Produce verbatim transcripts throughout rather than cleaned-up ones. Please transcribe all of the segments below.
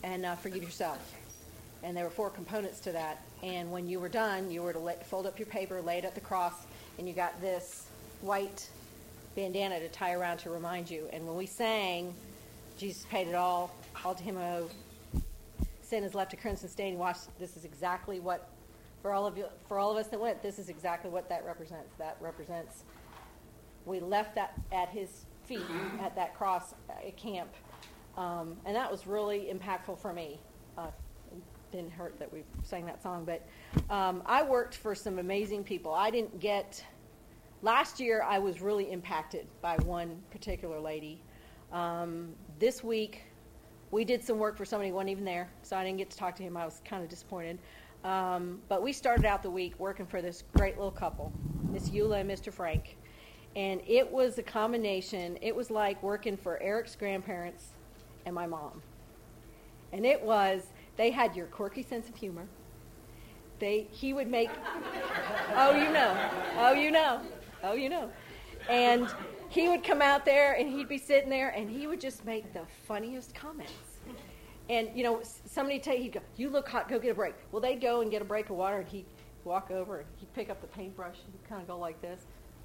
and uh, forgive yourself. And there were four components to that. And when you were done, you were to lay, fold up your paper, lay it at the cross, and you got this white bandana to tie around to remind you. And when we sang, Jesus paid it all, all to him who owed. Sin is left a crimson stain washed. This is exactly what, for all of you, for all of us that went, this is exactly what that represents. That represents, we left that at his feet at that cross at camp. Um, and that was really impactful for me. Uh, didn't hurt that we sang that song, but um, I worked for some amazing people. I didn't get, last year I was really impacted by one particular lady. Um, this week we did some work for somebody who wasn't even there, so I didn't get to talk to him. I was kind of disappointed. Um, but we started out the week working for this great little couple, Miss Eula and Mister Frank. And it was a combination. It was like working for Eric's grandparents and my mom. And it was, they had your quirky sense of humor. They, he would make, oh, you know, oh, you know, oh, you know. And he would come out there and he'd be sitting there and he would just make the funniest comments. And, you know, somebody would tell you, he'd go, you look hot, go get a break. Well, they'd go and get a break of water and he'd walk over and he'd pick up the paintbrush and he'd kind of go like this.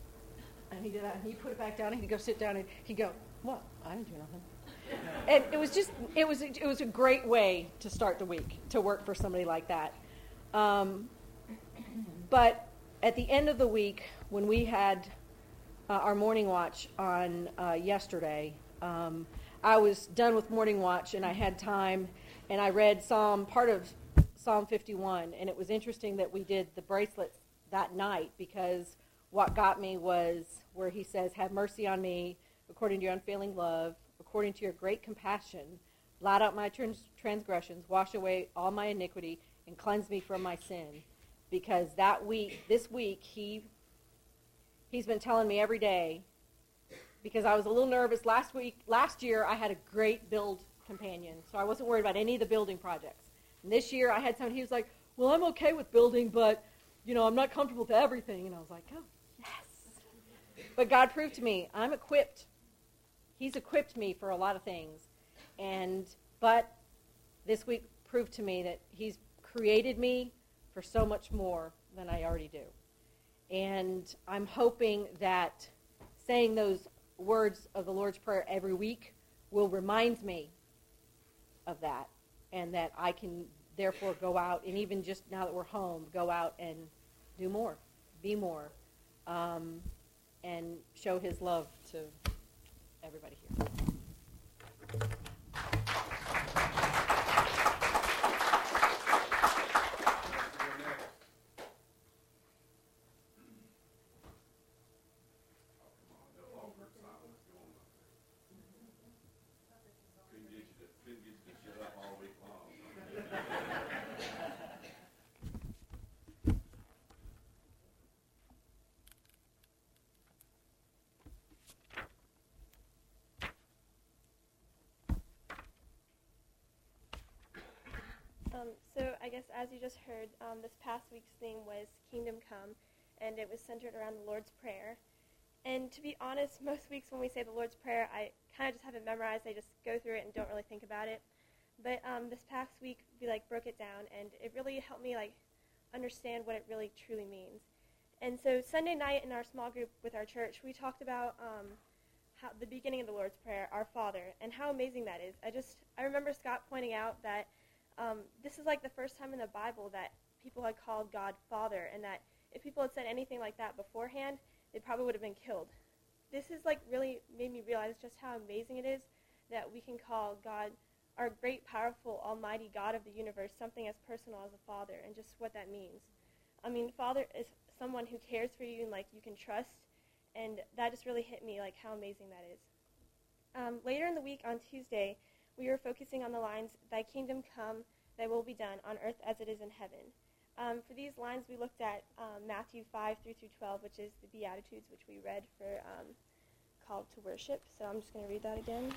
And he did that and he'd put it back down and he'd go sit down and he'd go, what? I didn't do nothing. And it was just, it was, it was a great way to start the week, to work for somebody like that. Um, but at the end of the week, when we had uh, our morning watch on uh, yesterday, um, I was done with morning watch and I had time, and I read Psalm, part of Psalm fifty-one, and it was interesting that we did the bracelets that night, because what got me was where he says, have mercy on me according to your unfailing love, according to your great compassion, blot out my trans- transgressions, wash away all my iniquity, and cleanse me from my sin. Because that week, this week, he, he's been telling me every day, because I was a little nervous. Last week, last year, I had a great build companion, so I wasn't worried about any of the building projects. And this year, I had someone, he was like, well, I'm okay with building, but, you know, I'm not comfortable with everything. And I was like, oh, yes. But God proved to me, I'm equipped. He's equipped me for a lot of things. And, but this week proved to me that he's created me for so much more than I already do. And I'm hoping that saying those words of the Lord's Prayer every week will remind me of that, and that I can therefore go out, and even just now that we're home, go out and do more, be more, um, and show his love to everybody here. Um, so I guess as you just heard, um, this past week's theme was Kingdom Come, and it was centered around the Lord's Prayer. And to be honest, most weeks when we say the Lord's Prayer, I kind of just have it memorized. I just go through it and don't really think about it. But um, this past week, we like broke it down, and it really helped me like understand what it really truly means. And so Sunday night in our small group with our church, we talked about um, how the beginning of the Lord's Prayer, Our Father, and how amazing that is. I just I remember Scott pointing out that Um, this is like the first time in the Bible that people had called God Father, and that if people had said anything like that beforehand, they probably would have been killed. This has like really made me realize just how amazing it is that we can call God, our great, powerful, almighty God of the universe, something as personal as a father, and just what that means. I mean, Father is someone who cares for you and like you can trust, and that just really hit me, like how amazing that is. Um, later in the week on Tuesday, we were focusing on the lines, thy kingdom come, thy will be done on earth as it is in heaven. Um, for these lines, we looked at um, Matthew five, three through twelve, which is the Beatitudes, which we read for um, Call to Worship. So I'm just going to read that again.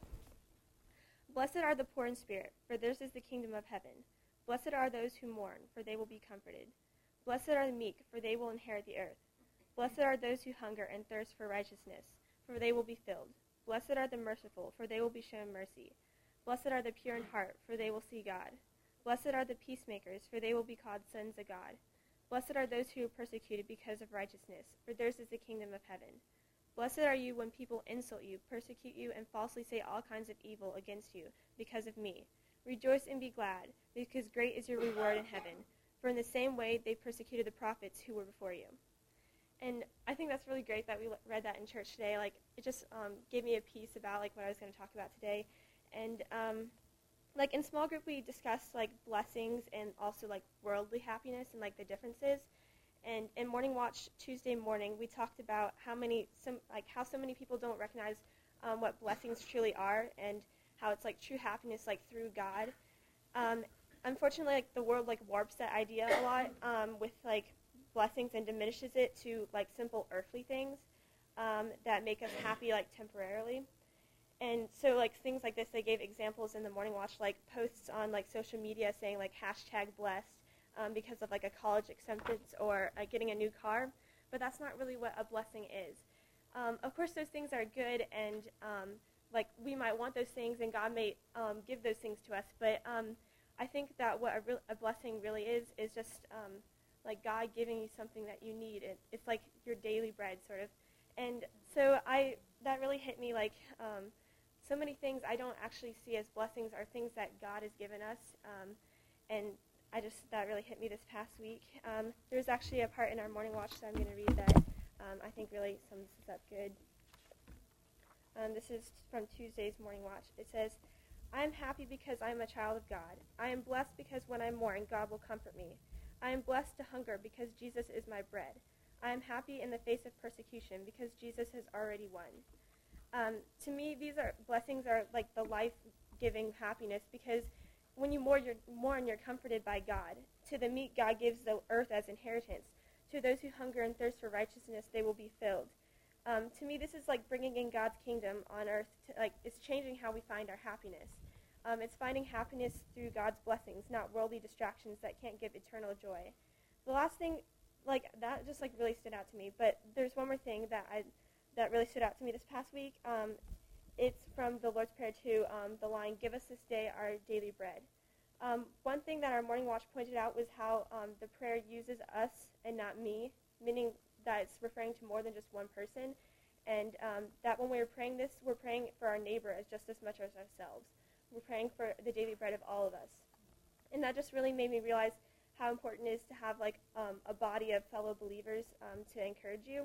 Blessed are the poor in spirit, for theirs is the kingdom of heaven. Blessed are those who mourn, for they will be comforted. Blessed are the meek, for they will inherit the earth. Blessed are those who hunger and thirst for righteousness, for they will be filled. Blessed are the merciful, for they will be shown mercy. Blessed are the pure in heart, for they will see God. Blessed are the peacemakers, for they will be called sons of God. Blessed are those who are persecuted because of righteousness, for theirs is the kingdom of heaven. Blessed are you when people insult you, persecute you, and falsely say all kinds of evil against you because of me. Rejoice and be glad, because great is your reward in heaven. For in the same way they persecuted the prophets who were before you. And I think that's really great that we read that in church today. Like, it just um, gave me a piece about like what I was going to talk about today. And um, like in small group, we discussed like blessings and also like worldly happiness and like the differences. And in Morning Watch Tuesday morning, we talked about how many some like how so many people don't recognize um, what blessings truly are, and how it's like true happiness like through God. Um, unfortunately, like the world like warps that idea a lot um, with like blessings and diminishes it to like simple earthly things um, that make us happy like temporarily. And so like things like this, they gave examples in the Morning Watch, like posts on like social media saying like hashtag blessed um, because of like a college acceptance or uh, getting a new car. But that's not really what a blessing is. Um, of course, those things are good, and um, like we might want those things, and God may um, give those things to us. But um, I think that what a, re- a blessing really is is just um, like God giving you something that you need. It, it's like your daily bread, sort of. And so I that really hit me. Like um, so many things I don't actually see as blessings are things that God has given us, um, and I just that really hit me this past week. Um, there's actually a part in our Morning Watch that I'm going to read that um, I think really sums this up good. Um, this is from Tuesday's Morning Watch. It says, "I am happy because I am a child of God. I am blessed because when I mourn, God will comfort me. I am blessed to hunger because Jesus is my bread. I am happy in the face of persecution because Jesus has already won." Um, to me, these are blessings are like the life-giving happiness, because when you mourn, you're, mourn, you're comforted by God. To the meek, God gives the earth as inheritance. To those who hunger and thirst for righteousness, they will be filled. Um, to me, this is like bringing in God's kingdom on earth. To, like it's changing how we find our happiness. Um, it's finding happiness through God's blessings, not worldly distractions that can't give eternal joy. The last thing, like that, just like really stood out to me. But there's one more thing that I that really stood out to me this past week. Um, it's from the Lord's Prayer too. Um, the line, "Give us this day our daily bread." Um, one thing that our Morning Watch pointed out was how um, the prayer uses us and not me, meaning that it's referring to more than just one person, and um, that when we're praying this, we're praying for our neighbor as just as much as ourselves. We're praying for the daily bread of all of us. And that just really made me realize how important it is to have like um, a body of fellow believers um, to encourage you.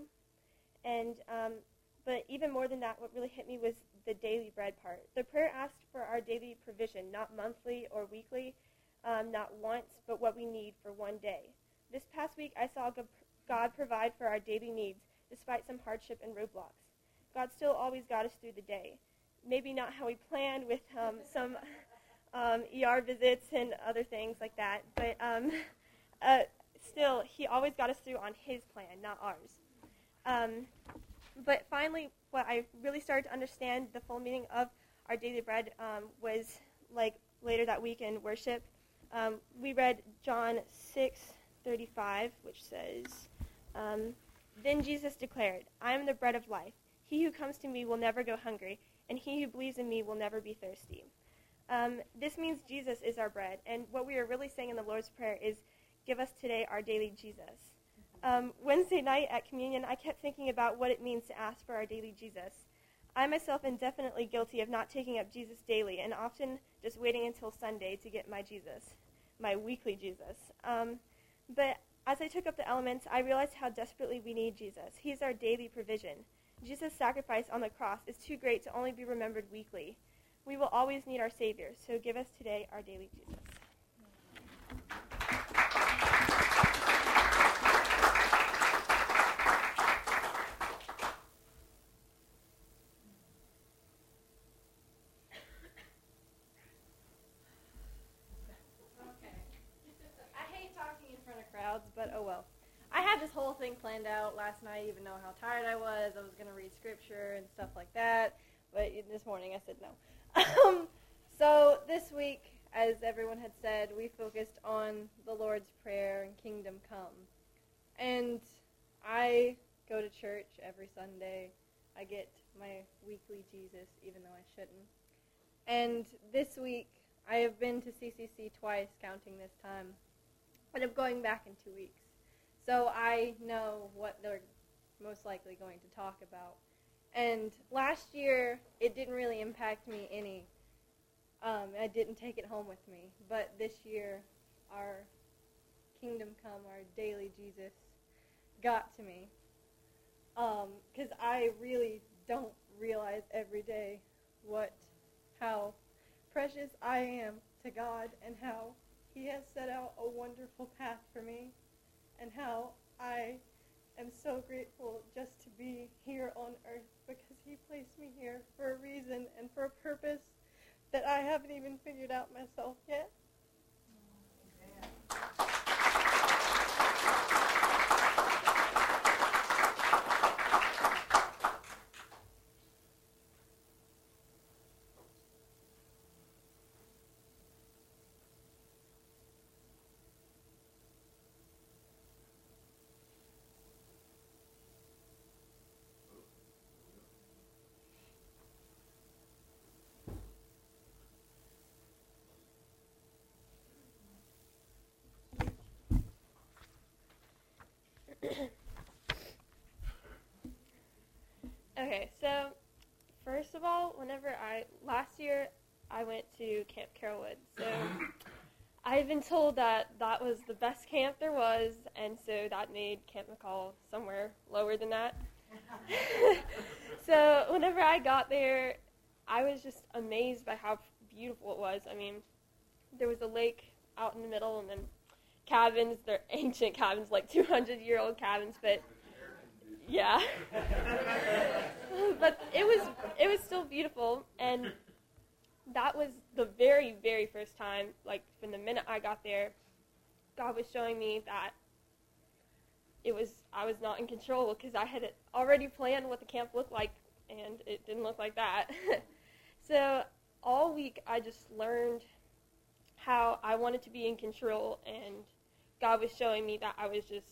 And um, but even more than that, what really hit me was the daily bread part. The prayer asked for our daily provision, not monthly or weekly, um, not once, but what we need for one day. This past week, I saw God provide for our daily needs, despite some hardship and roadblocks. God still always got us through the day. Maybe not how we planned, with um, some um, E R visits and other things like that, but um, uh, still, he always got us through on his plan, not ours. Um, but finally, what I really started to understand the full meaning of our daily bread um, was like later that week in worship. Um, we read John six thirty-five, which says, um, "Then Jesus declared, 'I am the bread of life. He who comes to me will never go hungry, and he who believes in me will never be thirsty.'" Um, this means Jesus is our bread, and what we are really saying in the Lord's Prayer is, "Give us today our daily Jesus." Um, Wednesday night at communion, I kept thinking about what it means to ask for our daily Jesus. I myself am definitely guilty of not taking up Jesus daily, and often just waiting until Sunday to get my Jesus, my weekly Jesus. Um, but as I took up the elements, I realized how desperately we need Jesus. He's our daily provision. Jesus' sacrifice on the cross is too great to only be remembered weekly. We will always need our Savior, so give us today our daily Jesus. Crowds, but oh well. I had this whole thing planned out last night, even though how tired I was. I was going to read scripture and stuff like that, but this morning I said no. Um, so this week, as everyone had said, we focused on the Lord's Prayer and Kingdom Come. And I go to church every Sunday. I get my weekly Jesus, even though I shouldn't. And this week, I have been to C C C twice, counting this time, but I'm going back in two weeks. So I know what they're most likely going to talk about. And last year, it didn't really impact me any. Um, I didn't take it home with me. But this year, our Kingdom Come, our daily Jesus, got to me. Because um, I really don't realize every day what, how precious I am to God, and how He has set out a wonderful path for me, and how I am so grateful just to be here on earth, because He placed me here for a reason and for a purpose that I haven't even figured out myself yet. Okay, so first of all, whenever I, last year, I went to Camp Carrollwood. So I've been told that that was the best camp there was, and so that made Camp McCall somewhere lower than that. So whenever I got there, I was just amazed by how beautiful it was. I mean, there was a lake out in the middle, and then cabins. They're ancient cabins, like two hundred year old cabins, but yeah. But it was it was still beautiful, and that was the very, very first time, like from the minute I got there, God was showing me that it was I was not in control, because I had already planned what the camp looked like, and it didn't look like that. So all week I just learned how I wanted to be in control, and God was showing me that I was just,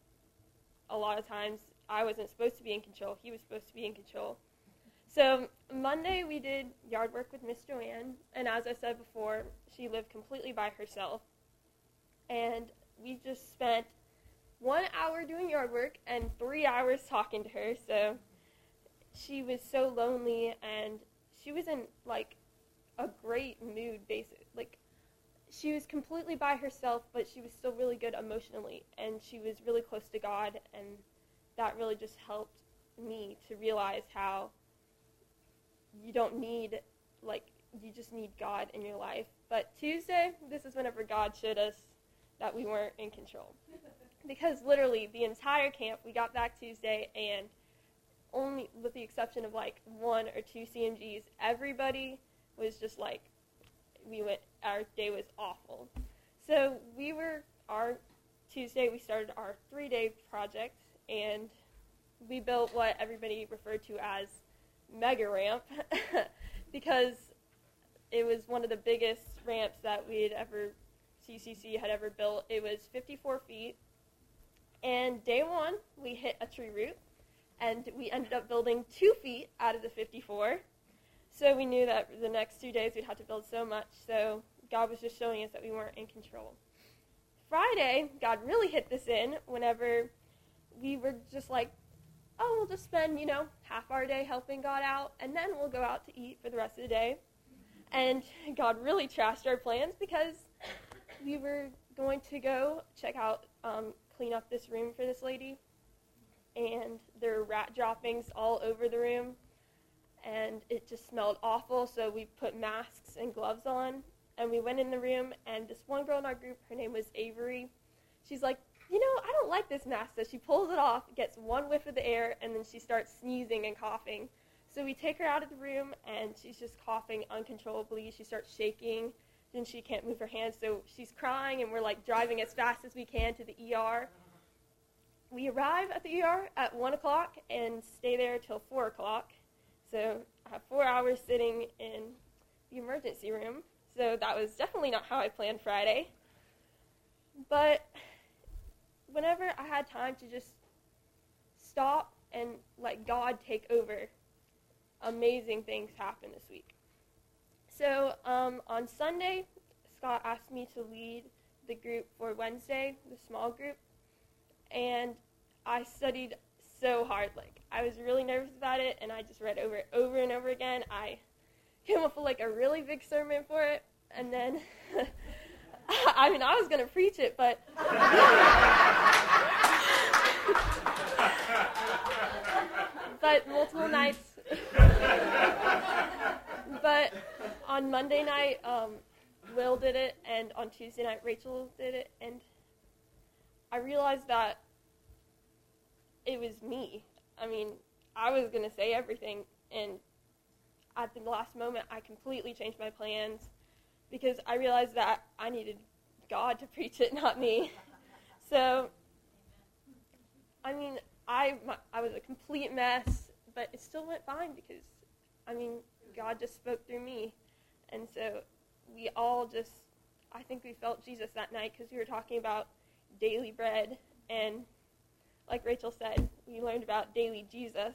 a lot of times, I wasn't supposed to be in control. He was supposed to be in control. So Monday we did yard work with Miss Joanne, and as I said before, she lived completely by herself. And we just spent one hour doing yard work and three hours talking to her. So she was so lonely, and she was in, like, a great mood, basically. Like, she was completely by herself, but she was still really good emotionally, and she was really close to God, and that really just helped me to realize how you don't need, like, you just need God in your life. But Tuesday, this is whenever God showed us that we weren't in control. Because literally, the entire camp, we got back Tuesday, and only with the exception of, like, one or two C M Gs, everybody was just, like, we went, our day was awful. So we were, our Tuesday, we started our three-day project, and we built what everybody referred to as Mega Ramp, because it was one of the biggest ramps that we had ever, C C C had ever built. It was fifty-four feet, and day one, we hit a tree root, and we ended up building two feet out of the fifty-four, so we knew that the next two days we'd have to build so much, so God was just showing us that we weren't in control. Friday, God really hit this in whenever we were just like, oh, we'll just spend, you know, half our day helping God out, and then we'll go out to eat for the rest of the day. And God really trashed our plans, because we were going to go check out, um, clean up this room for this lady, and there were rat droppings all over the room, and it just smelled awful, so we put masks and gloves on, and we went in the room, and this one girl in our group, her name was Avery, she's like, you know, I don't like this mask. So she pulls it off, gets one whiff of the air, and then she starts sneezing and coughing. So we take her out of the room, and she's just coughing uncontrollably. She starts shaking, then she can't move her hands. So she's crying, and we're, like, driving as fast as we can to the E R. We arrive at the E R at one o'clock and stay there till four o'clock. So I have four hours sitting in the emergency room. So that was definitely not how I planned Friday. But whenever I had time to just stop and let God take over, amazing things happened this week. So um, on Sunday, Scott asked me to lead the group for Wednesday, the small group, and I studied so hard. Like, I was really nervous about it, and I just read over it over and over again. I came up with like a really big sermon for it, and then I mean, I was going to preach it, but but multiple nights. But on Monday night, um, Will did it, and on Tuesday night, Rachel did it, and I realized that it was me. I mean, I was going to say everything, and at the last moment, I completely changed my plans because I realized that I needed God to preach it, not me. So, I mean, I, my, I was a complete mess, but it still went fine because, I mean, God just spoke through me. And so we all just, I think we felt Jesus that night because we were talking about daily bread. And like Rachel said, we learned about daily Jesus.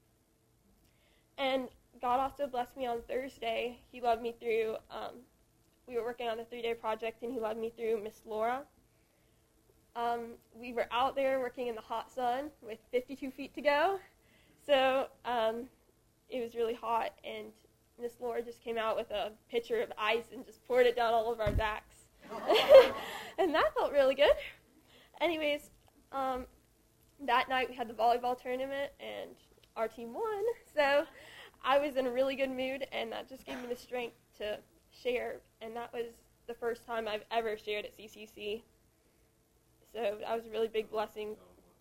And God also blessed me on Thursday. He led me through, um, we were working on a three-day project, and he led me through Miss Laura. Um, we were out there working in the hot sun with fifty-two feet to go. So um, it was really hot, and Miss Laura just came out with a pitcher of ice and just poured it down all of our backs. And that felt really good. Anyways, um, that night we had the volleyball tournament, and our team won. So I was in a really good mood, and that just gave me the strength to share. And that was the first time I've ever shared at C C C. So that was a really big blessing.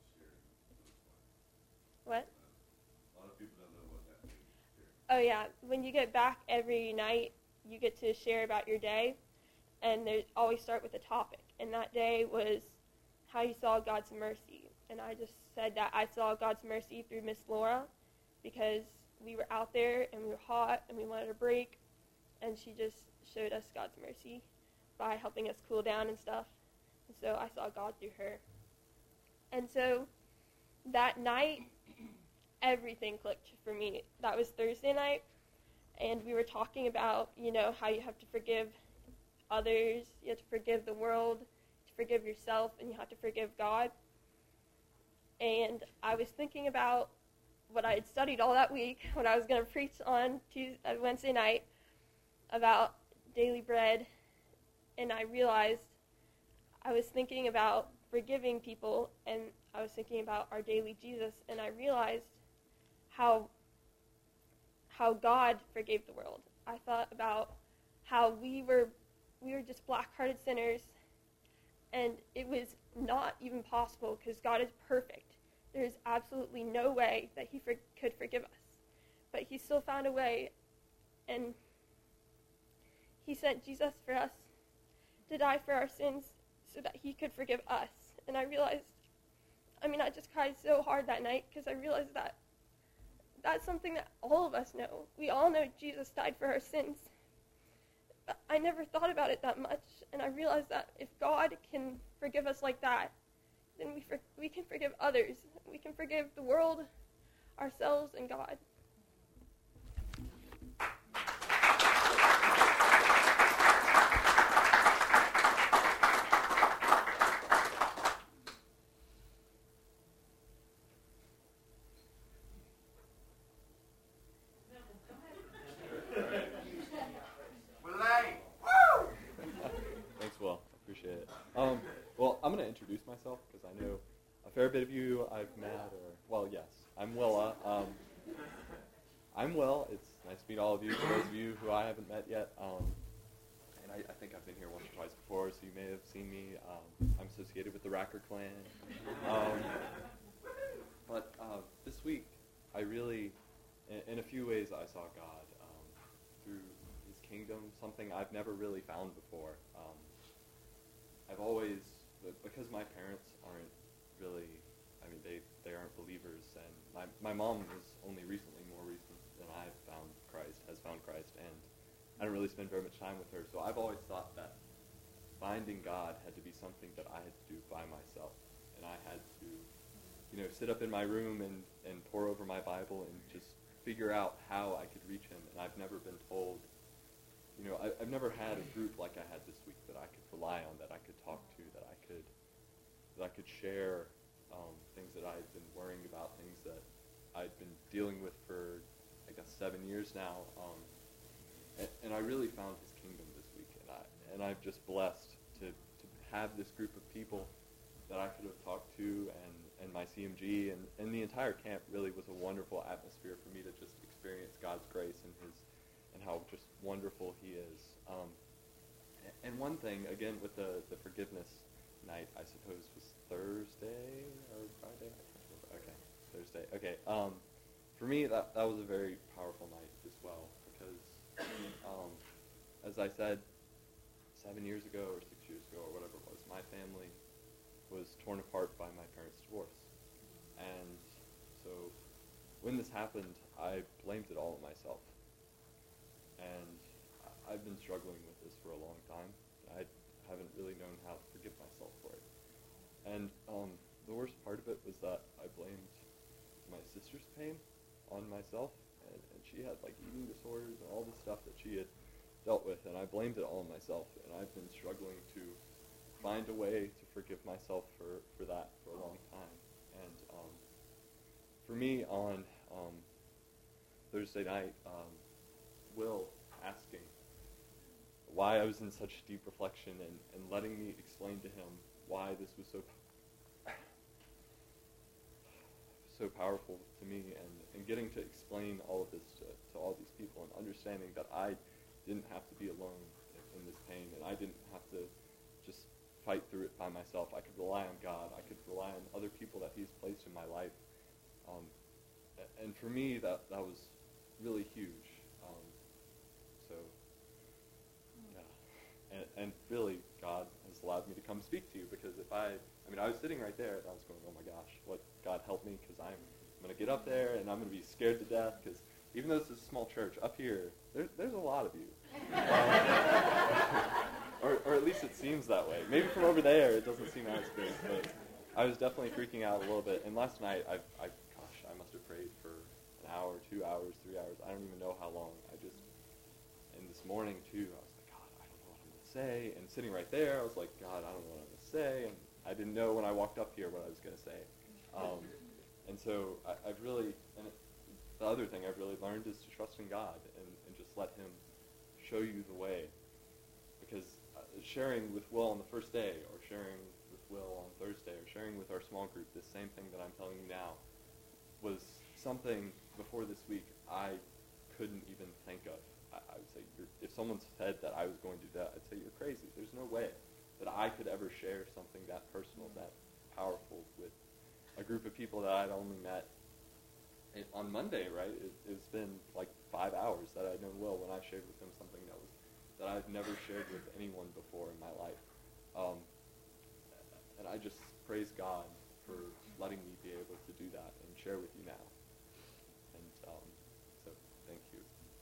What? A lot of people don't know what that means. Oh, yeah. When you get back every night, you get to share about your day, and they always start with a topic. And that day was how you saw God's mercy. And I just said that I saw God's mercy through Miss Laura because we were out there, and we were hot, and we wanted a break, and she just showed us God's mercy by helping us cool down and stuff. And so I saw God through her. And so that night, everything clicked for me. That was Thursday night, and we were talking about, you know, how you have to forgive others, you have to forgive the world, to forgive yourself, and you have to forgive God. And I was thinking about what I had studied all that week when I was going to preach on Tuesday, uh, Wednesday night about daily bread, and I realized I was thinking about forgiving people, and I was thinking about our daily Jesus, and I realized how how God forgave the world. I thought about how we were we were just black-hearted sinners, and it was not even possible because God is perfect. There is absolutely no way that he for, could forgive us, but he still found a way, and he sent Jesus for us to die for our sins so that he could forgive us. And I realized, I mean, I just cried so hard that night because I realized that that's something that all of us know. We all know Jesus died for our sins. But I never thought about it that much, and I realized that if God can forgive us like that, then we for, we can forgive others. We can forgive the world, ourselves, and God. Thanks, Will. I appreciate it. Um, well, I'm going to introduce myself because I know a fair bit of you I've met, or, well, yes, I'm Willa. Um, I'm Will. It's nice to meet all of you, for those of you who I haven't met yet. Um, and I, I think I've been here once or twice before, so you may have seen me. Um, I'm associated with the Racker clan. Um, but uh, this week, I really, in, in a few ways, I saw God um, through his kingdom, something I've never really found before. Um, I've always, because my parents aren't really, I mean, they, they aren't believers, and my, my mom was only recently, more recent than I've found Christ, has found Christ, and I don't really spend very much time with her, so I've always thought that finding God had to be something that I had to do by myself, and I had to, you know, sit up in my room and, and pore over my Bible and just figure out how I could reach him, and I've never been told you know, I, I've never had a group like I had this week that I could rely on, that I could talk to, that I could that I could share um, things that I'd been worrying about, things that I'd been dealing with for, I guess, seven years now. Um, and, and I really found His kingdom this week, and I and I'm just blessed to to have this group of people that I could have talked to, and, and my C M G, and, and the entire camp really was a wonderful atmosphere for me to just experience God's grace and His, and how just wonderful He is. Um, and one thing, again, with the, the forgiveness night, I suppose, was Thursday or Friday? I can't remember. Okay, Thursday. Okay. Um, for me, that, that was a very powerful night as well, because, um, as I said, seven years ago or six years ago or whatever it was, my family was torn apart by my parents' divorce. And so when this happened, I blamed it all on myself. And I've been struggling with this for a long time. I haven't really known how to forgive myself for it. And um, the worst part of it was that I blamed my sister's pain on myself, and, and she had like eating disorders and all the stuff that she had dealt with, and I blamed it all on myself, and I've been struggling to find a way to forgive myself for, for that for a long time. And um, for me, on um, Thursday night, um, Will asking why I was in such deep reflection, and, and letting me explain to him why this was so so powerful to me, and, and getting to explain all of this to, to all these people, and understanding that I didn't have to be alone in this pain, and I didn't have to just fight through it by myself. I could rely on God. I could rely on other people that He's placed in my life. Um, and for me, that, that was really huge. Um, so, yeah. And, and really, God has allowed me to come speak to you, because if I, I mean, I was sitting right there, and I was going, oh my gosh, what, God help me, because I'm, I'm going to get up there, and I'm going to be scared to death, because even though this is a small church, up here, there, there's a lot of you. Um, or, or at least it seems that way. Maybe from over there, it doesn't seem as big, but I was definitely freaking out a little bit. And last night, I, I, gosh, I must have prayed for an hour, two hours, three hours. I don't even know how long. I just, and this morning, too, I was like, God, I don't know what I'm going to say. And sitting right there, I was like, God, I don't know what I'm going to say. And I didn't know when I walked up here what I was going to say. Um, and so I, I've really, and it, the other thing I've really learned is to trust in God, and, and just let Him show you the way. Because uh, sharing with Will on the first day, or sharing with Will on Thursday, or sharing with our small group, this same thing that I'm telling you now, was something before this week I couldn't even think of. I, I would say, you're, if someone said that I was going to do that, I'd say, you're crazy. There's no way that I could ever share something that personal, that powerful, with a group of people that I'd only met it, on Monday, right? It, it's been like five hours that I'd known Will when I shared with him something that was that I've never shared with anyone before in my life. Um, and I just praise God for letting me be able to do that and share with you now. And um, so, thank you.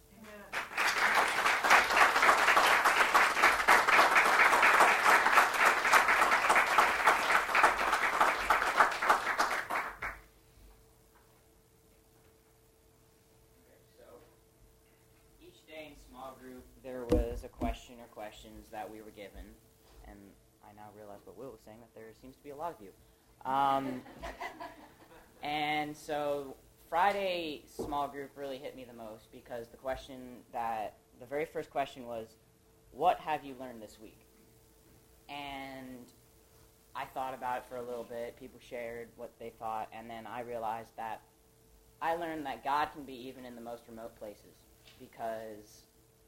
There was a question or questions that we were given, and I now realize what Will was saying, that there seems to be a lot of you. Um, and so Friday small group really hit me the most, because the question that, the very first question was, what have you learned this week? And I thought about it for a little bit. People shared what they thought, and then I realized that I learned that God can be even in the most remote places, because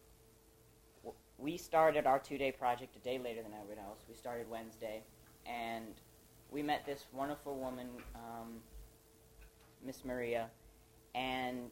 we started our two-day project a day later than everyone else. We started Wednesday, and we met this wonderful woman, um, Miss Maria, and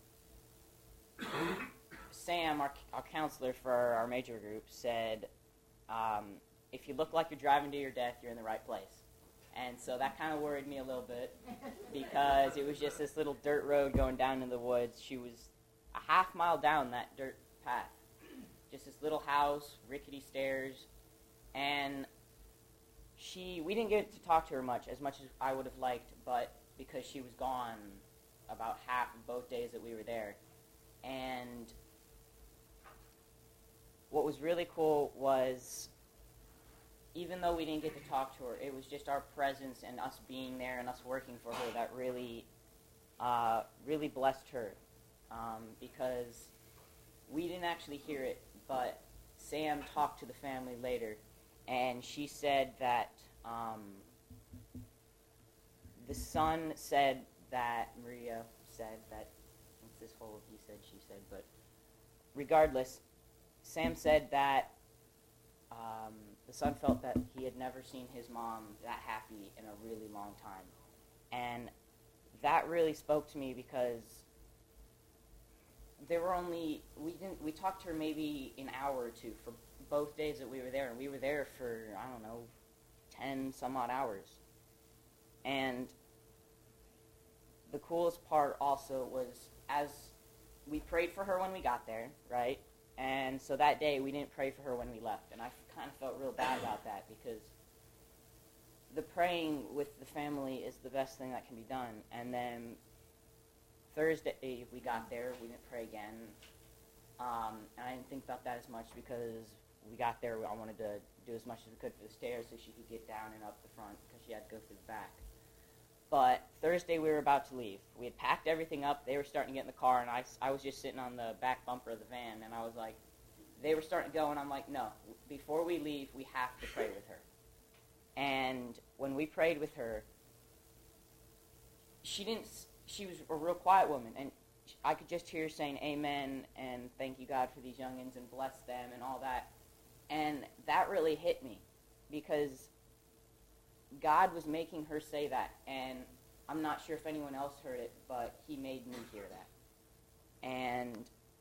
Sam, our, our counselor for our major group, said, um, if you look like you're driving to your death, you're in the right place. And so that kind of worried me a little bit, because it was just this little dirt road going down in the woods. She was a half mile down that dirt path. Just this little house, rickety stairs, and she, we didn't get to talk to her much, as much as I would have liked, but because she was gone about half of both days that we were there. And what was really cool was, even though we didn't get to talk to her, it was just our presence and us being there and us working for her that really, uh, really blessed her. Um, because we didn't actually hear it, but Sam talked to the family later, and she said that um, the son said that, Maria said that, it's this whole he said, she said, but regardless, Sam said that um, the son felt that he had never seen his mom that happy in a really long time. And that really spoke to me because there were only, we didn't, we talked to her maybe an hour or two for both days that we were there, and we were there for, I don't know, ten some odd hours. And the coolest part also was, as we prayed for her when we got there, right? And so that day we didn't pray for her when we left, and I kind of felt real bad about that because the praying with the family is the best thing that can be done. And then Thursday we got there, we didn't pray again, um, and I didn't think about that as much because we got there, I wanted to do as much as we could for the stairs so she could get down and up the front because she had to go through the back. But Thursday we were about to leave. We had packed everything up. They were starting to get in the car, and I, I was just sitting on the back bumper of the van, and I was like, they were starting to go, and I'm like, no, before we leave, we have to pray with her. And when we prayed with her, she didn't, she was a real quiet woman, and I could just hear her saying amen, and thank you, God, for these youngins, and bless them, and all that. And that really hit me, because God was making her say that, and I'm not sure if anyone else heard it, but he made me hear that. And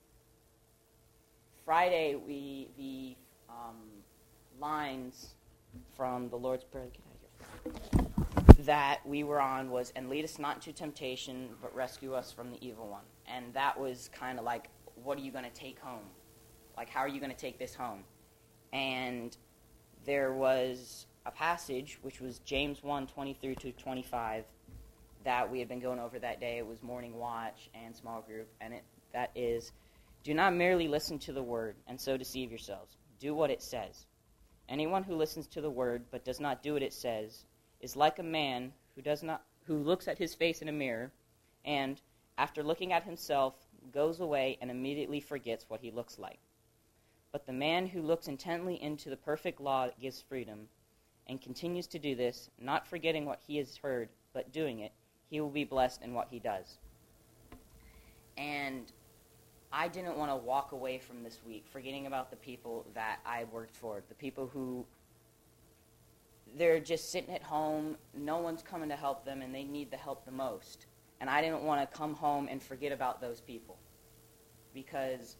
Friday, we the um, lines from the Lord's Prayer, get out of here, that we were on was, and lead us not into temptation, but rescue us from the evil one. And that was kind of like, what are you going to take home? Like, how are you going to take this home? And there was a passage, which was James one, twenty-three to twenty-five, that we had been going over that day. It was morning watch and small group, and it that is, do not merely listen to the word and so deceive yourselves. Do what it says. Anyone who listens to the word but does not do what it says is like a man who does not who looks at his face in a mirror and, after looking at himself, goes away and immediately forgets what he looks like. But the man who looks intently into the perfect law that gives freedom and continues to do this, not forgetting what he has heard, but doing it, he will be blessed in what he does. And I didn't want to walk away from this week forgetting about the people that I worked for, the people who, they're just sitting at home, no one's coming to help them, and they need the help the most. And I didn't want to come home and forget about those people. Because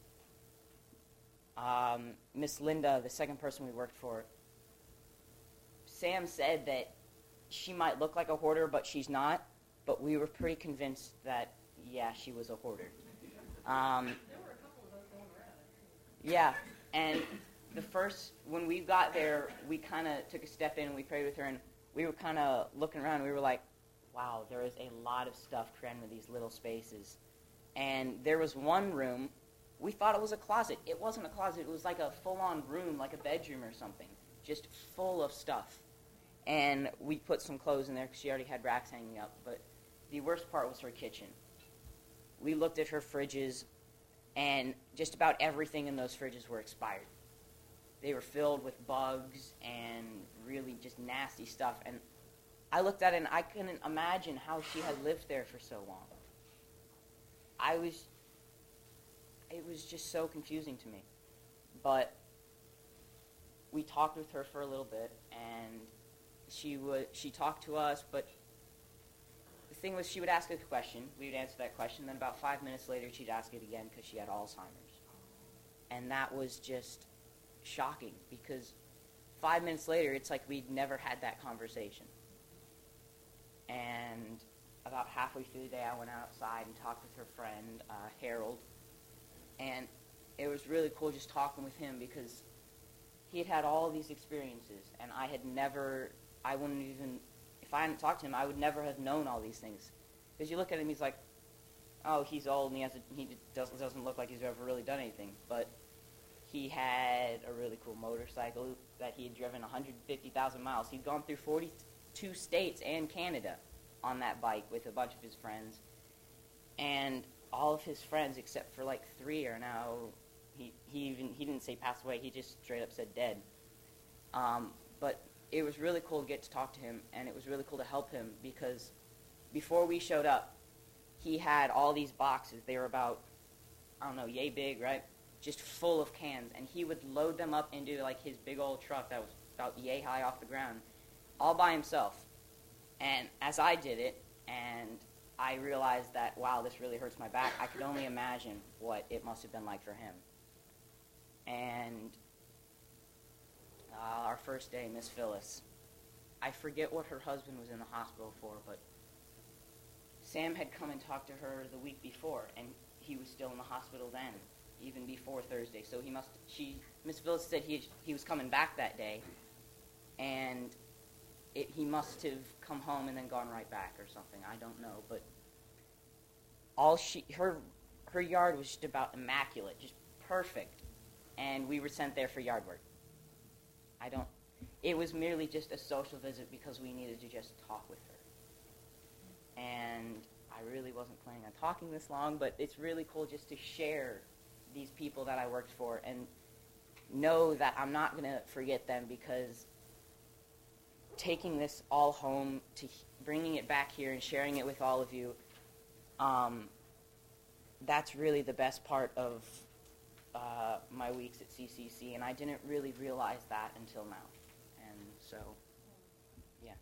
um, Miss Linda, the second person we worked for, Sam said that she might look like a hoarder, but she's not. But we were pretty convinced that, yeah, she was a hoarder. Um, There were a couple of those going around. yeah, and the first, when we got there, we kind of took a step in and we prayed with her, and we were kind of looking around, and we were like, wow, there is a lot of stuff crammed into these little spaces. And there was one room, we thought it was a closet. It wasn't a closet. It was like a full-on room, like a bedroom or something, just full of stuff. And we put some clothes in there because she already had racks hanging up. But the worst part was her kitchen. We looked at her fridges, and just about everything in those fridges were expired. They were filled with bugs and really just nasty stuff. And I looked at it, and I couldn't imagine how she had lived there for so long. I was, it was just so confusing to me. But we talked with her for a little bit, and she would she talked to us, but the thing was she would ask a question, we would answer that question, then about five minutes later she'd ask it again because she had Alzheimer's. And that was just shocking because five minutes later it's like we'd never had that conversation. And about halfway through the day I went outside and talked with her friend, uh, Harold, and it was really cool just talking with him because he had had all these experiences, and I had never, I wouldn't even, if I hadn't talked to him, I would never have known all these things. Because you look at him, he's like, oh, he's old, and he has a, he doesn't, doesn't look like he's ever really done anything. But he had a really cool motorcycle that he had driven one hundred fifty thousand miles. He'd gone through forty-two states and Canada on that bike with a bunch of his friends. And all of his friends, except for like three, are now, he, he even, he didn't say passed away, he just straight up said dead. Um, but it was really cool to get to talk to him, and it was really cool to help him, because before we showed up, he had all these boxes. They were about, I don't know, yay big, right? Just full of cans, and he would load them up into like his big old truck that was about yay high off the ground, all by himself. And as I did it, and I realized that, wow, this really hurts my back, I could only imagine what it must have been like for him. And uh, our first day, Miss Phyllis, I forget what her husband was in the hospital for, but Sam had come and talked to her the week before, and he was still in the hospital then, even before Thursday. So he must, she, Miss Phyllis said he, he was coming back that day, and it, he must have come home and then gone right back or something. I don't know, but all she, her, her yard was just about immaculate, just perfect, and we were sent there for yard work. I don't, it was merely just a social visit because we needed to just talk with her. And I really wasn't planning on talking this long, but it's really cool just to share these people that I worked for and know that I'm not going to forget them, because taking this all home, to bringing it back here and sharing it with all of you, um, that's really the best part of uh, my weeks at C C C, and I didn't really realize that until now. And so, yeah.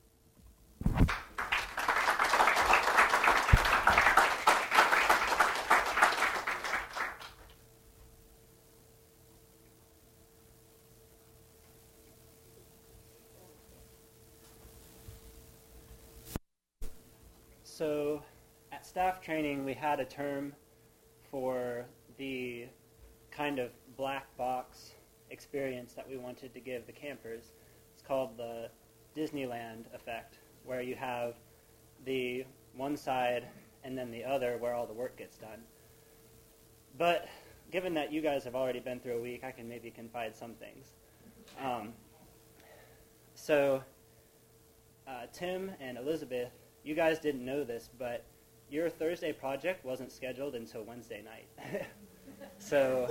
So at staff training, we had a term for the kind of black box experience that we wanted to give the campers. It's called the Disneyland effect, where you have the one side and then the other where all the work gets done. But given that you guys have already been through a week, I can maybe confide some things. Um, so uh, Tim and Elizabeth, you guys didn't know this, but your Thursday project wasn't scheduled until Wednesday night. So,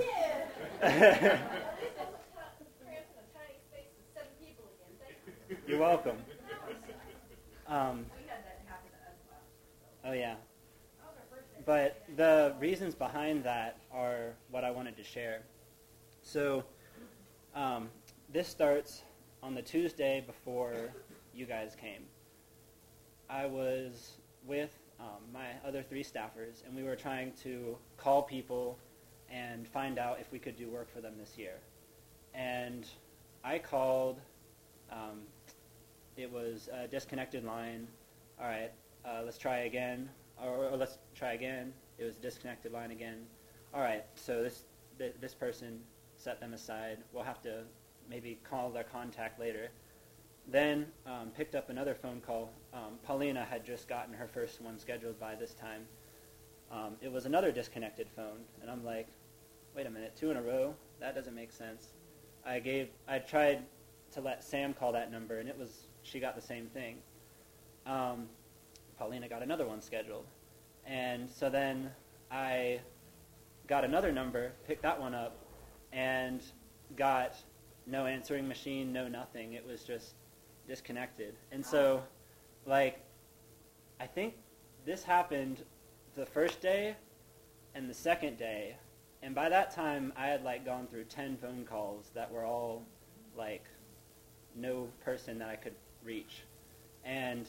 you're welcome. Um, oh yeah. But the reasons behind that are what I wanted to share. So, um, this starts on the Tuesday before you guys came. I was with um, my other three staffers, and we were trying to call people and find out if we could do work for them this year. And I called, um, it was a disconnected line. All right, uh, let's try again, or, or let's try again. It was a disconnected line again. All right, so this th- this person, set them aside. We'll have to maybe call their contact later. Then um, picked up another phone call. Um, Paulina had just gotten her first one scheduled by this time. Um, it was another disconnected phone, and I'm like, wait a minute, two in a row? That doesn't make sense. I gave, I tried to let Sam call that number, and it was, she got the same thing. Um, Paulina got another one scheduled. And so then I got another number, picked that one up, and got no answering machine, no nothing. It was just disconnected. And so, like, I think this happened the first day and the second day, and by that time I had like gone through ten phone calls that were all like no person that I could reach. And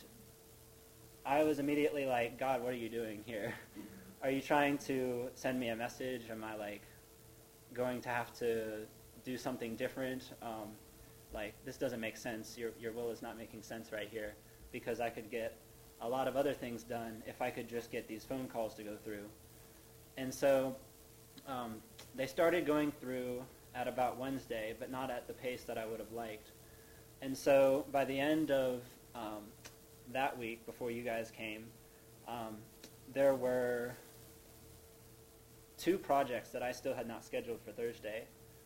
I was immediately like, God, what are you doing here? Are you trying to send me a message? Am I like going to have to do something different? Um, like, this doesn't make sense. Your your will is not making sense right here, because I could get a lot of other things done if I could just get these phone calls to go through. And so um, they started going through at about Wednesday, but not at the pace that I would have liked. And so by the end of um, that week, before you guys came, um, there were two projects that I still had not scheduled for Thursday.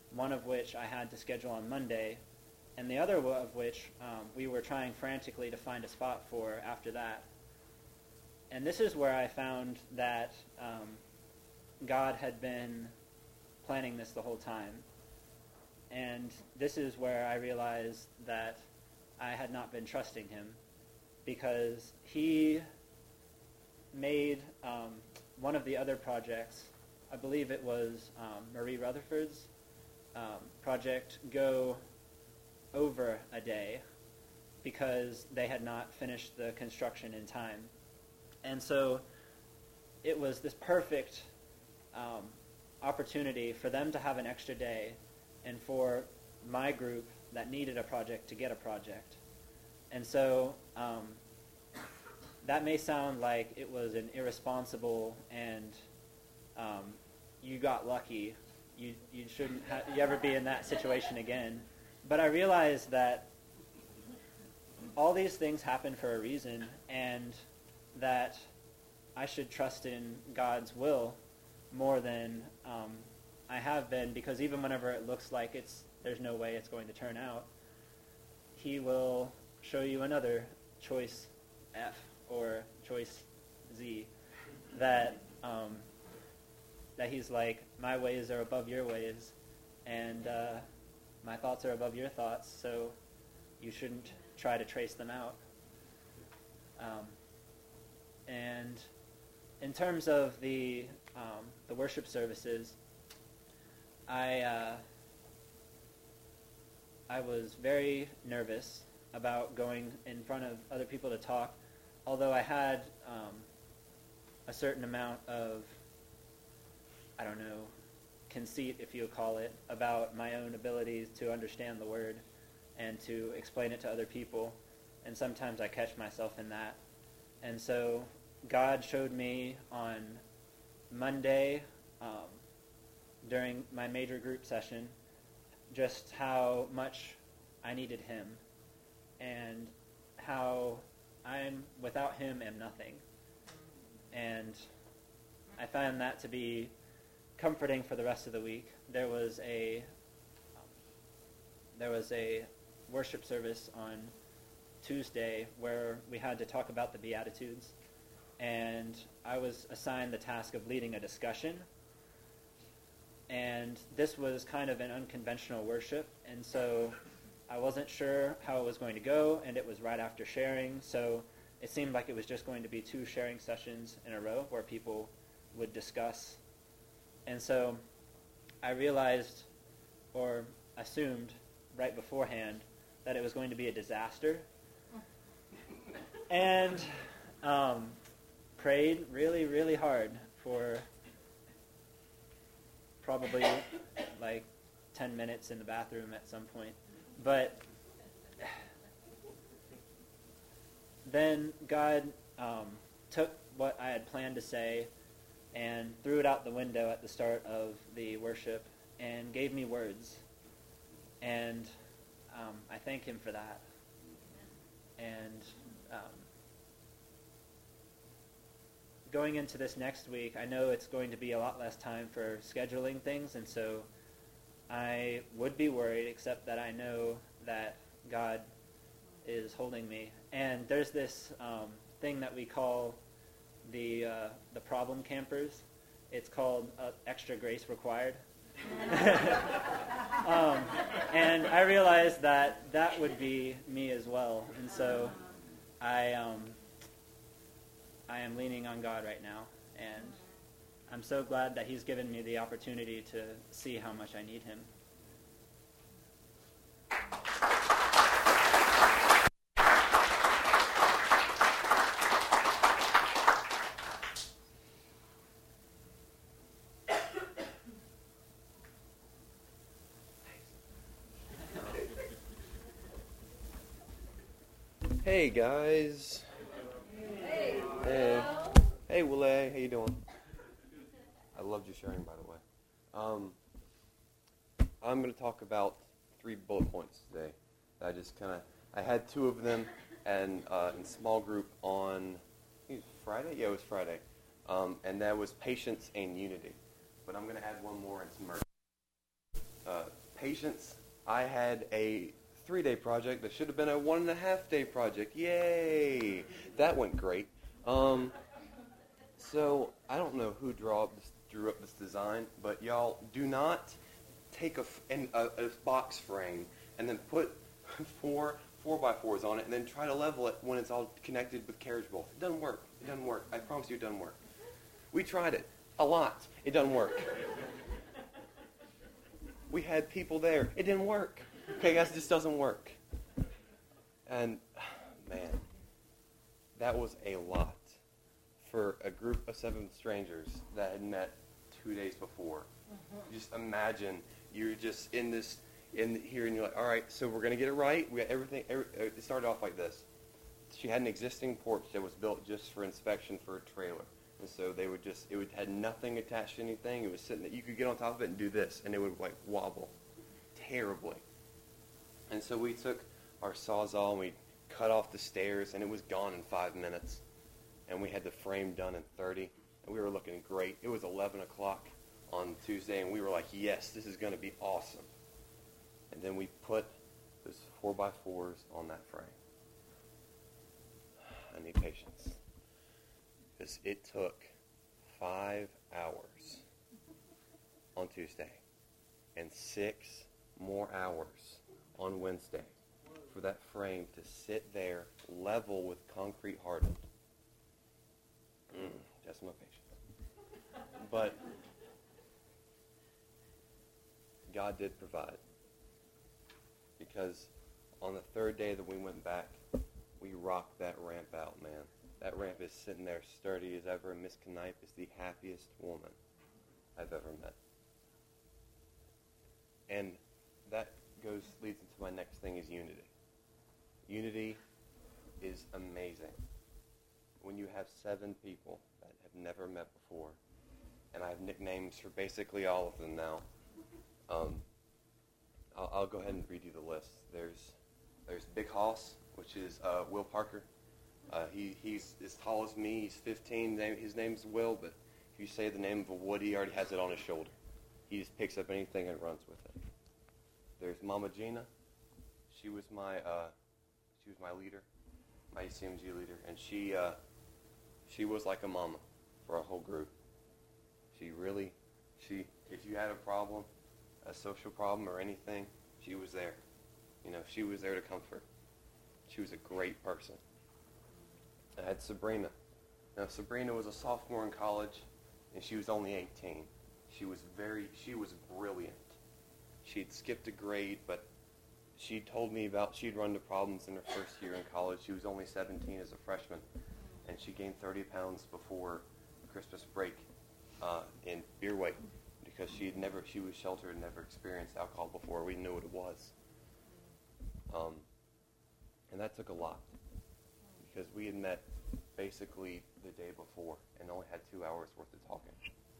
one of which I had to schedule on Monday, and the other of which um, we were trying frantically to find a spot for after that. And this is where I found that um, God had been planning this the whole time. And this is where I realized that I had not been trusting him, because he made um, one of the other projects, I believe it was um, Marie Rutherford's um, project, go over a day because they had not finished the construction in time. And so it was this perfect um, opportunity for them to have an extra day and for my group that needed a project to get a project. And so um, that may sound like it was an irresponsible and um, you got lucky. You you shouldn't ha- you ever be in that situation again. But I realized that all these things happen for a reason, and that I should trust in God's will more than um, I have been, because even whenever it looks like it's there's no way it's going to turn out, he will show you another choice F or choice Z that um, that he's like, my ways are above your ways, and uh, my thoughts are above your thoughts, so you shouldn't try to trace them out. Um, and in terms of the um, the worship services, I uh, I was very nervous about going in front of other people to talk, although I had um, a certain amount of, I don't know, conceit, if you call it, about my own abilities to understand the word and to explain it to other people, and sometimes I catch myself in that. And so God showed me on Monday um, during my major group session just how much I needed him, and how I'm, without him, am nothing. And I found that to be comforting for the rest of the week. There was a um, there was a worship service on Tuesday where we had to talk about the Beatitudes, and I was assigned the task of leading a discussion. And this was kind of an unconventional worship, and so I wasn't sure how it was going to go, and it was right after sharing, so it seemed like it was just going to be two sharing sessions in a row where people would discuss. And so I realized, or assumed right beforehand, that it was going to be a disaster, and um, prayed really, really hard for probably like ten minutes in the bathroom at some point. But then God um, took what I had planned to say and threw it out the window at the start of the worship and gave me words. And um, I thank him for that. And um, going into this next week, I know it's going to be a lot less time for scheduling things, and so I would be worried, except that I know that God is holding me. And there's this um, thing that we call the uh, the problem campers. It's called uh, extra grace required. um, and I realized that that would be me as well, and so I um, I am leaning on God right now, and I'm so glad that he's given me the opportunity to see how much I need him. Hey guys. Hey. Hey. Hey Wille, how you doing? I loved your sharing, by the way. Um, I'm going to talk about three bullet points today. I just kind of, I had two of them, and uh, in small group on I think it was Friday. Yeah, it was Friday, um, and that was patience and unity. But I'm going to add one more and some mercy. Uh, patience. I had a three-day project that should have been a one-and-a-half-day project. Yay! That went great. Um, so I don't know who draw up this, drew up this design, but y'all do not take a, f- an, a, a box frame and then put four four by fours on it and then try to level it when it's all connected with carriage bolts. It doesn't work. It doesn't work. I promise you it doesn't work. We tried it a lot. It doesn't work. We had people there. It didn't work. Okay, guys, it just doesn't work. And, man, that was a lot for a group of seven strangers that had met two days before. Mm-hmm. Just imagine you're just in this, in here, and you're like, all right, so we're going to get it right. We got everything. Every, it started off like this. She had an existing porch that was built just for inspection for a trailer. And so they would just, it would had nothing attached to anything. It was sitting there. You could get on top of it and do this, and it would, like, wobble terribly. And so we took our Sawzall and we cut off the stairs, and it was gone in five minutes. And we had the frame done in thirty, and we were looking great. It was eleven o'clock on Tuesday, and we were like, yes, this is going to be awesome. And then we put those four by fours on that frame. I need patience. Because it took five hours on Tuesday and six more hours on Wednesday for that frame to sit there level with concrete hardened. Mm, just my patience. But God did provide. Because on the third day that we went back, we rocked that ramp out, man. That ramp is sitting there sturdy as ever. Miss Knipe is the happiest woman I've ever met. And that goes leads into my next thing is unity. Unity is amazing. When you have seven people that have never met before, and I have nicknames for basically all of them now, um, I'll, I'll go ahead and read you the list. There's there's Big Hoss, which is uh, Will Parker. Uh, he he's as tall as me. He's fifteen. His name's Will, but if you say the name of a wood, he already has it on his shoulder. He just picks up anything and runs with it. There's Mama Gina. She was my uh, she was my leader, my E C M G leader, and she uh, she was like a mama for our whole group. She really, she if you had a problem, a social problem or anything, she was there. You know, she was there to comfort. She was a great person. I had Sabrina. Now, Sabrina was a sophomore in college, and she was only eighteen. She was very, she was brilliant. She'd skipped a grade, but she told me about, she'd run into problems in her first year in college. She was only seventeen as a freshman, and she gained thirty pounds before Christmas break uh, in beer weight because she had never, she was sheltered and never experienced alcohol before. We knew what it was. Um, and that took a lot because we had met basically the day before and only had two hours worth of talking.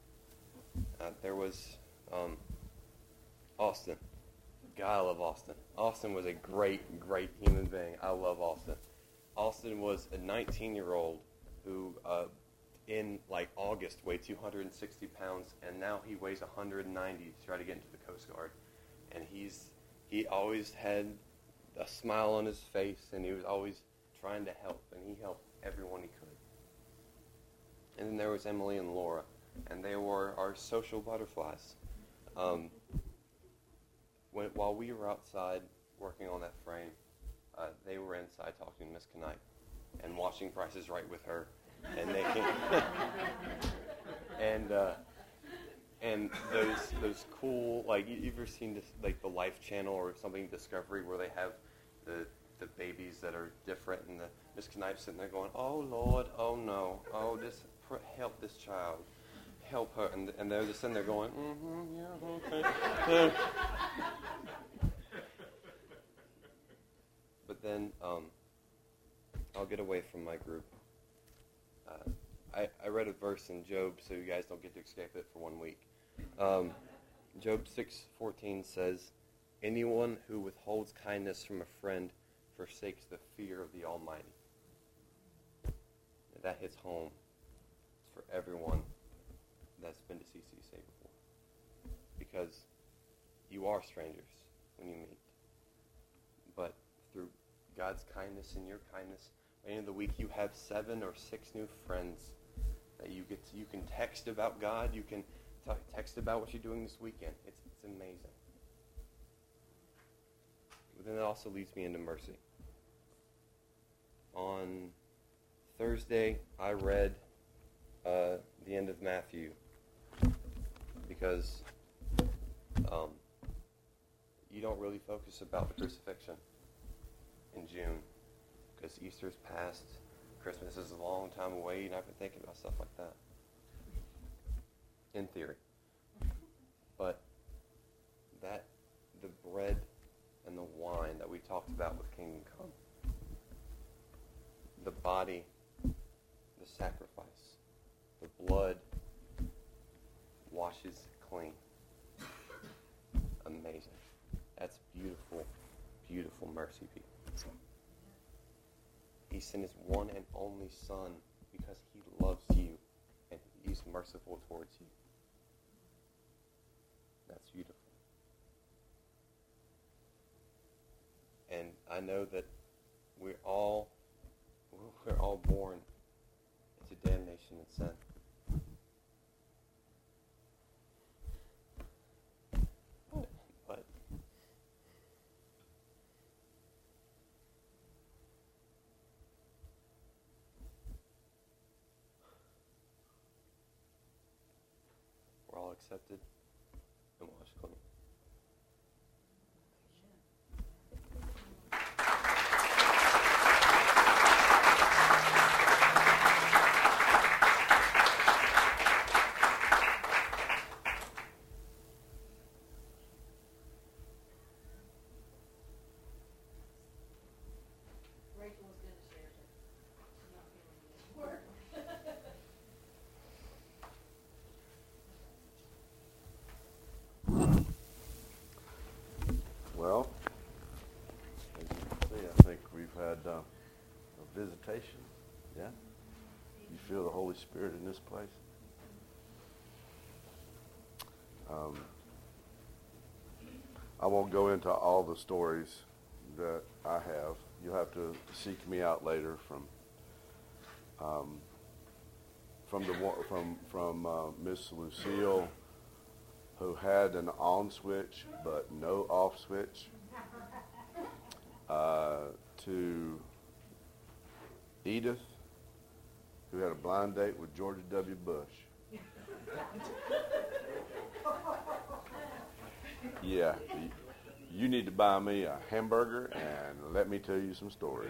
Uh, there was um, Austin. God, I love Austin. Austin was a great, great human being. I love Austin. Austin was a nineteen-year-old who, uh, in like August, weighed two hundred sixty pounds, and now he weighs one hundred ninety to try to get into the Coast Guard. And he's he always had a smile on his face, and he was always trying to help, and he helped everyone he could. And then there was Emily and Laura, and they were our social butterflies. Um, when, while we were outside working on that frame, uh, they were inside talking to Miss Knipe and watching Price is Right with her, and they came and uh, and those those cool, like, you, you've ever seen this, like the Life Channel or something, Discovery, where they have the the babies that are different, and the Miss Knipe sitting there going, "Oh Lord, oh no, oh this help this child, help her," and and they're just sitting there going, "Mm-hmm, yeah, okay." But then um, I'll get away from my group. Uh, I I read a verse in Job, so you guys don't get to escape it for one week. Um, Job six fourteen says, "Anyone who withholds kindness from a friend forsakes the fear of the Almighty." And that hits home for everyone that's been to C C C before. Because you are strangers when you meet. But through God's kindness and your kindness, by the end of the week, you have seven or six new friends that you get to, you can text about God. You can t- text about what you're doing this weekend. It's, it's amazing. But then it also leads me into mercy. On Thursday, I read uh, the end of Matthew because um, you don't really focus about the crucifixion in June because Easter's past, Christmas is a long time away. You're not been thinking about stuff like that, in theory. But that the bread and the wine that we talked about with Kingdom Come, the body, the sacrifice, the blood washes clean. Amazing. That's beautiful, beautiful mercy, people. He sent his one and only Son because he loves you and he's merciful towards you. That's beautiful. And I know that we're all we're all born into damnation and sin. But we're all accepted and washed clean. Rachel was going to share it. She's not feeling this work. Well, as you can see, I think we've had uh, a visitation. Yeah? You feel the Holy Spirit in this place? Um, I won't go into all the stories that I have. You'll have to seek me out later from um, from the one- from from uh, Miss Lucille, who had an on switch but no off switch, uh, to Edith, who had a blind date with George W. Bush. Yeah, you, you need to buy me a hamburger and let me tell you some stories.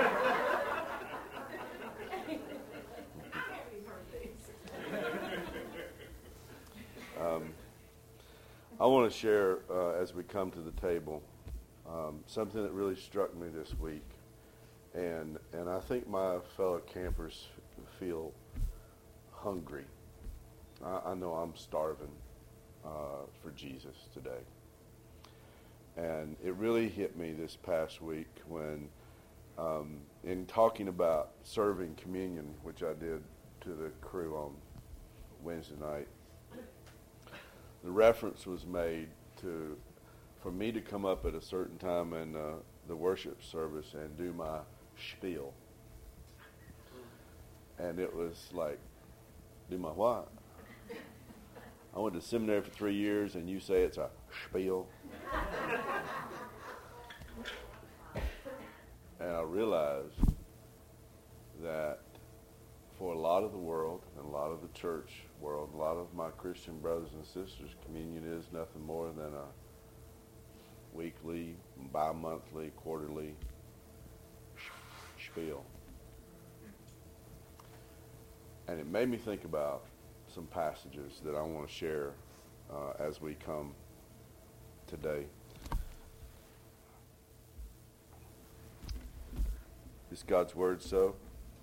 um, I want to share, uh, as we come to the table, um, something that really struck me this week. And, and I think my fellow campers feel hungry. I, I know I'm starving uh, for Jesus today. And it really hit me this past week when, um, in talking about serving communion, which I did to the crew on Wednesday night, the reference was made to, for me to come up at a certain time in uh, the worship service and do my spiel. And it was like, do my what? I went to seminary for three years and you say it's a spiel. And I realized that for a lot of the world and a lot of the church world, a lot of my Christian brothers and sisters, communion is nothing more than a weekly, bi-monthly, quarterly spiel. And it made me think about some passages that I want to share uh, as we come today. Is God's word so?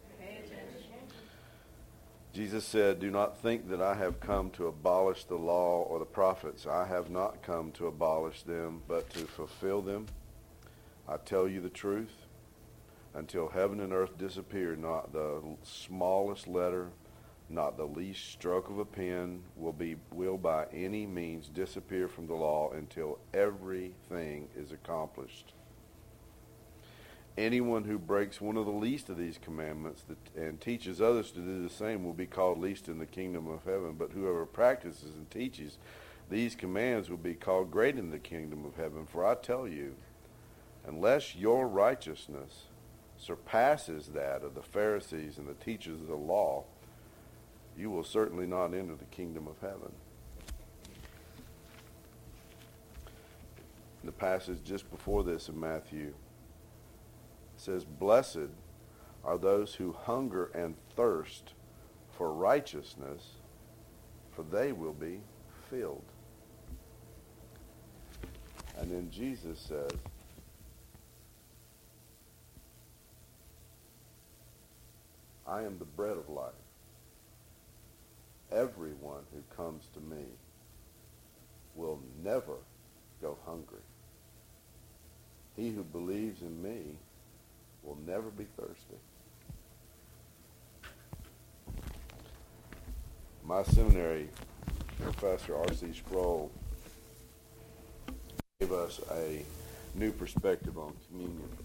Jesus said, "Do not think that I have come to abolish the law or the prophets. I have not come to abolish them, but to fulfill them. I tell you the truth. Until heaven and earth disappear, not the smallest letter, not the least stroke of a pen will be will by any means disappear from the law until everything is accomplished. Anyone who breaks one of the least of these commandments that, and teaches others to do the same will be called least in the kingdom of heaven. But whoever practices and teaches these commands will be called great in the kingdom of heaven. For I tell you, unless your righteousness surpasses that of the Pharisees and the teachers of the law, you will certainly not enter the kingdom of heaven. In the passage just before this in Matthew, it says, "Blessed are those who hunger and thirst for righteousness, for they will be filled." And then Jesus says, "I am the bread of life. Everyone who comes to me will never go hungry. He who believes in me will never be thirsty." My seminary professor, R C Sproul, gave us a new perspective on communion.